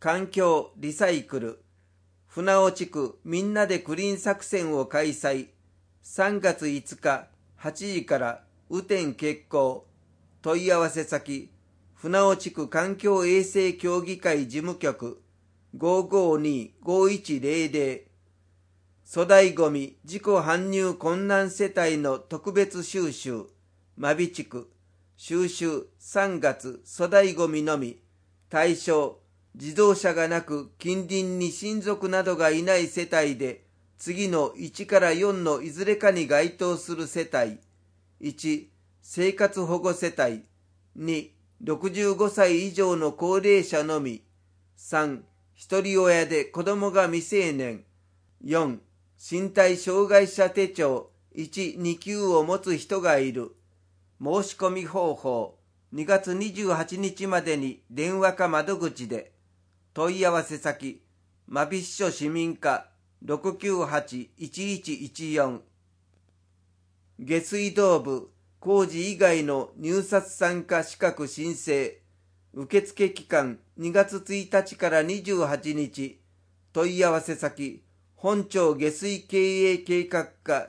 環境リサイクル船尾地区みんなでクリーン作戦を開催。3月5日8時から雨天決行。問い合わせ先船尾地区環境衛生協議会事務局 552-5100。 粗大ごみ自己搬入困難世帯の特別収集。真備地区収集3月粗大ごみのみ。対象自動車がなく近隣に親族などがいない世帯で次の1から4のいずれかに該当する世帯。1、生活保護世帯。2、65歳以上の高齢者のみ。3、一人親で子供が未成年。4、身体障害者手帳1、2級を持つ人がいる。申し込み方法2月28日までに電話か窓口で。問い合わせ先真備支所市民課 698-1114。 下水道部工事以外の入札参加資格申請。受付期間2月1日から28日。問い合わせ先本町下水経営計画課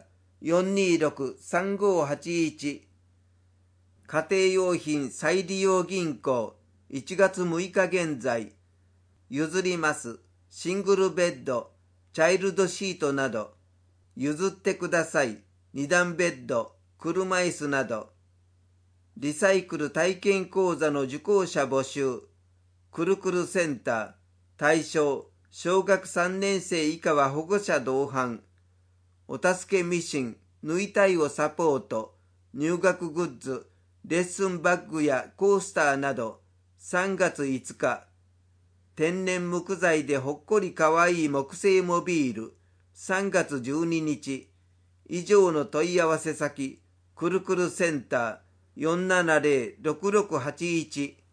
426-3581。 家庭用品再利用銀行1月6日現在。譲りますシングルベッド、チャイルドシートなど。譲ってください2段ベッド、車椅子など。リサイクル体験講座の受講者募集。くるくるセンター。対象小学3年生以下は保護者同伴。お助けミシン、縫いたいをサポート。入学グッズ、レッスンバッグやコースターなど。3月5日。天然木材でほっこりかわいい木製モビール。3月12日。以上の問い合わせ先くるくるセンター 470-6681。